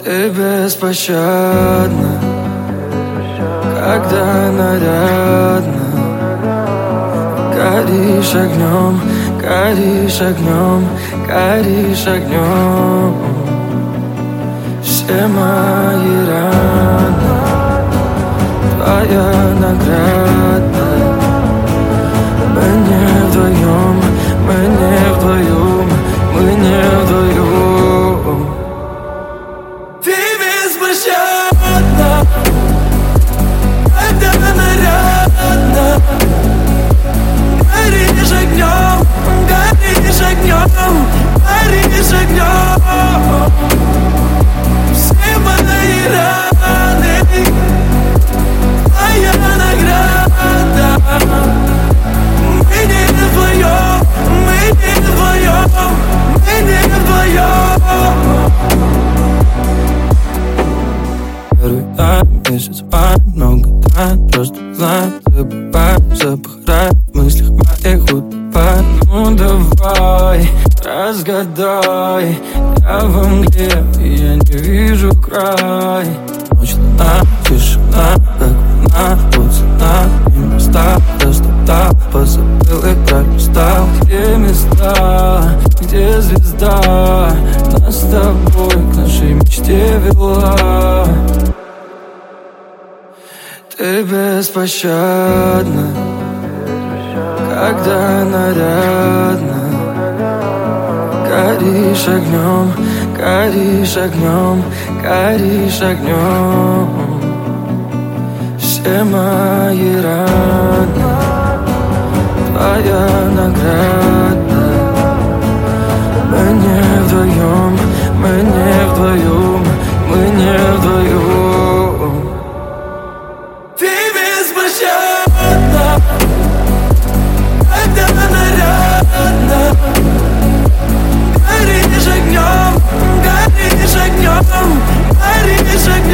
Ты беспощадна, когда нарядна. Горишь огнем, горишь огнем, горишь огнем. Все мои раны твоя награда. Мы не вдвоем, мы не вдвоем, мы не вдвоем. Ты беспощадна, когда нарядна. Горишь огнем, горишь огнем, горишь огнем. Все мои раны твоя награда. Мы не вдвоем, мы не вдвоем, мы не вдвоем. Первый тайм, месяц май, много тайн. Просто знаю, забываю, забываю в мыслях моих утопай. Ну давай, разгадай. Я во мгле, и я не вижу край. Ночь, луна, тишина, как луна, вот цена. И места, простота, позабыл и пролистал. Где места, где звезда нас с тобой к нашей мечте вела. Ты беспощадна, когда нарядна. Горишь огнем, горишь огнем, горишь огнем. Все мои раны твоя награда. Мы не вдвоем, мы не вдвоем, мы не вдвоем. Ты беспощадна, когда нарядна. Горишь огнем, горишь огнем, горишь огнем.